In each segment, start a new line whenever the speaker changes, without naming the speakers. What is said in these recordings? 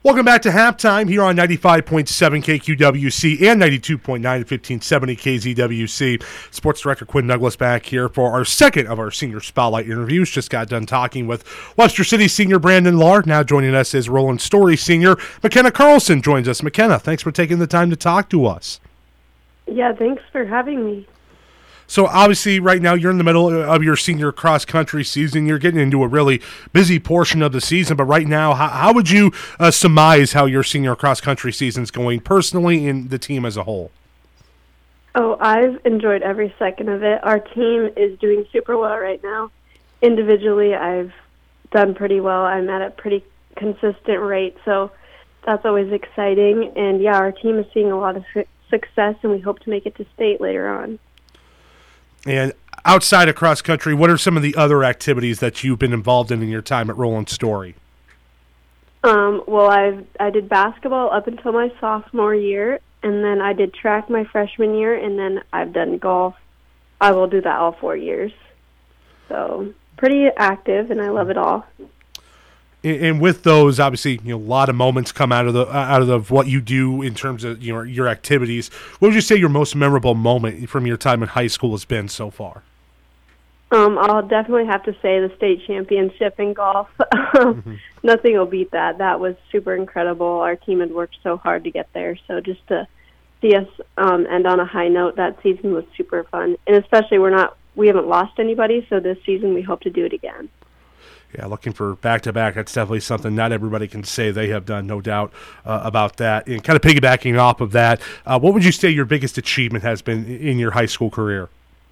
Welcome back to Halftime here on 95.7 KQWC and 92.9 and 1570 KZWC. Sports Director Quinn Douglas back here for our second of our Senior Spotlight interviews. Just got done talking with Webster City Senior Brandon Lahr. Now joining us is Roland Story Senior McKenna Carlson joins us. McKenna, thanks for taking the time to talk to us.
Yeah, thanks for having me.
So obviously right now you're in the middle of your senior cross-country season. You're getting into a really busy portion of the season, but right now, how would you surmise how your senior cross-country season's going personally and the team as a whole?
Oh, I've enjoyed every second of it. Our team is doing super well right now. Individually, I've done pretty well. I'm at a pretty consistent rate, so that's always exciting. And yeah, our team is seeing a lot of success, and we hope to make it to state later on.
And outside of cross country, what are some of the other activities that you've been involved in your time at Roland Story?
Well, I did basketball up until my sophomore year, and then I did track my freshman year, and then I've done golf. I will do that all 4 years. So pretty active, and I love it all.
And with those, obviously, a lot of moments come out of what you do in terms of your activities. What would you say your most memorable moment from your time in high school has been so far?
I'll definitely have to say the state championship in golf. Nothing will beat that. That was super incredible. Our team had worked so hard to get there. So just to see us end on a high note, that season was super fun. And especially we haven't lost anybody, so this season we hope to do it again.
Yeah, looking for back-to-back, that's definitely something not everybody can say they have done, no doubt about that. And kind of piggybacking off of that, what would you say your biggest achievement has been in your high school career?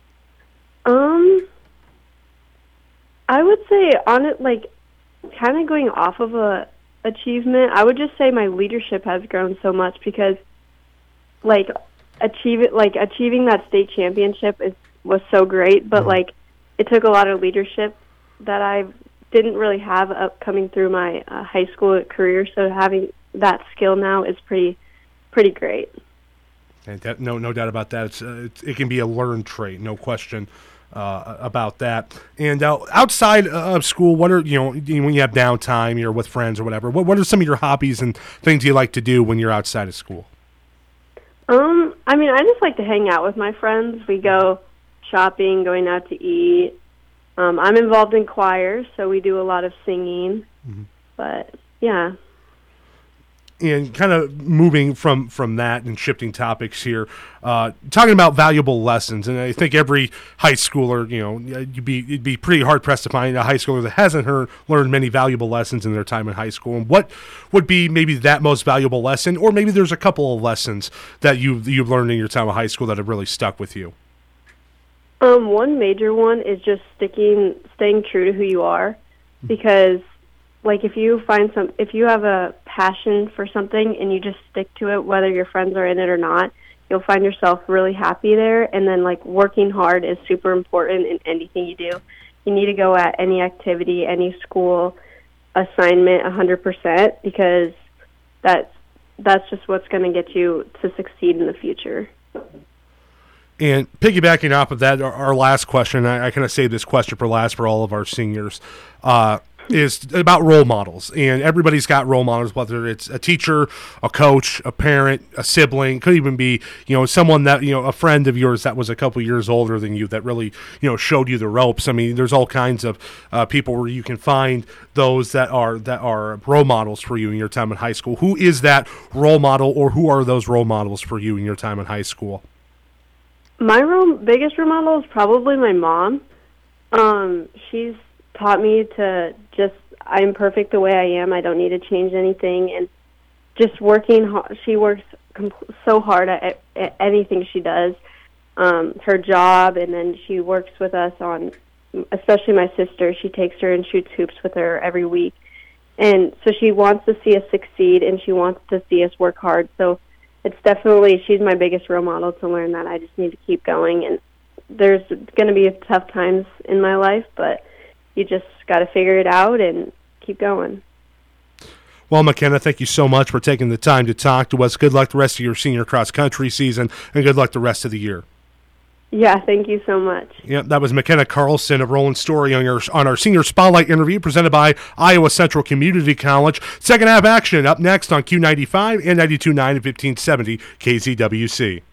I would say, kind of going off of a achievement, I would just say my leadership has grown so much because, achieving that state championship was so great, but, it took a lot of leadership that I didn't really have coming through my high school career, so having that skill now is pretty great.
And no doubt about that. It can be a learned trait, no question about that. And outside of school, what are when you have downtime, you're with friends or whatever? What are some of your hobbies and things you like to do when you're outside of school?
I just like to hang out with my friends. We go shopping, going out to eat. I'm involved in choir, so we do a lot of singing. Mm-hmm. But, yeah.
And kind of moving from that and shifting topics here, talking about valuable lessons. And I think every high schooler, you'd be pretty hard-pressed to find a high schooler that hasn't learned many valuable lessons in their time in high school. And what would be maybe that most valuable lesson? Or maybe there's a couple of lessons that you've learned in your time in high school that have really stuck with you.
One major one is just staying true to who you are, because if you have a passion for something and you just stick to it, whether your friends are in it or not, you'll find yourself really happy there. And then working hard is super important in anything you do. You need to go at any activity, any school assignment 100%, because that's just what's going to get you to succeed in the future.
And piggybacking off of that, our last question, I kind of save this question for last for all of our seniors, is about role models. And everybody's got role models, whether it's a teacher, a coach, a parent, a sibling, could even be, someone that, a friend of yours that was a couple years older than you that really, showed you the ropes. I mean, there's all kinds of people where you can find those that are role models for you in your time in high school. Who is that role model, or who are those role models for you in your time in high school?
My biggest role model is probably my mom. She's taught me to I'm perfect the way I am. I don't need to change anything. And just working hard, she works so hard at anything she does, her job, and then she works with us on, especially my sister. She takes her and shoots hoops with her every week. And so she wants to see us succeed, and she wants to see us work hard. So it's definitely, she's my biggest role model to learn that I just need to keep going. And there's going to be tough times in my life, but you just got to figure it out and keep going.
Well, McKenna, thank you so much for taking the time to talk to us. Good luck the rest of your senior cross-country season, and good luck the rest of the year.
Yeah, thank you so much.
Yep, that was McKenna Carlson of Roland Story on our Senior Spotlight interview presented by Iowa Central Community College. Second half action up next on Q95 and 92.9 and 1570 KZWC.